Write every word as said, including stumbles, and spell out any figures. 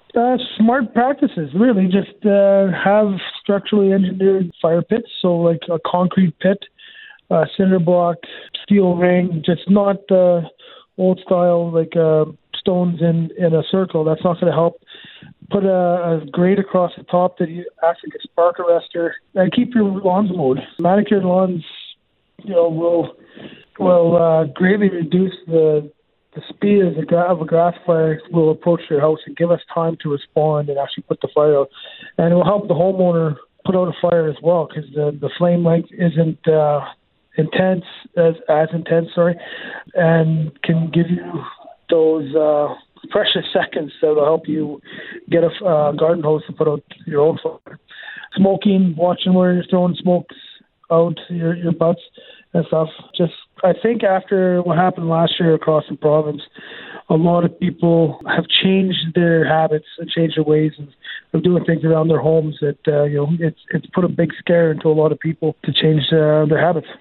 Uh, smart practices, really. Just uh, have structurally engineered fire pits, so like a concrete pit, uh, cinder block, steel ring, just not uh, old style like uh, stones in, in a circle. That's not going to help. Put a, a grate across the top that you acts like a spark arrestor, and keep your lawns mowed. Manicured lawns, you know, will will uh, greatly reduce the the speed of, the gra- of a grass fire will approach your house and give us time to respond and actually put the fire out. And it will help the homeowner put out a fire as well, because the, the flame length isn't uh, intense, as, as intense, sorry, and can give you those uh, precious seconds that will help you get a uh, garden hose to put out your own fire. Smoking, watching where you're throwing smokes out your, your butts and stuff. Just, I think after what happened last year across the province, a lot of people have changed their habits and changed their ways of, of doing things around their homes. That uh, you know, it's it's put a big scare into a lot of people to change uh, their habits.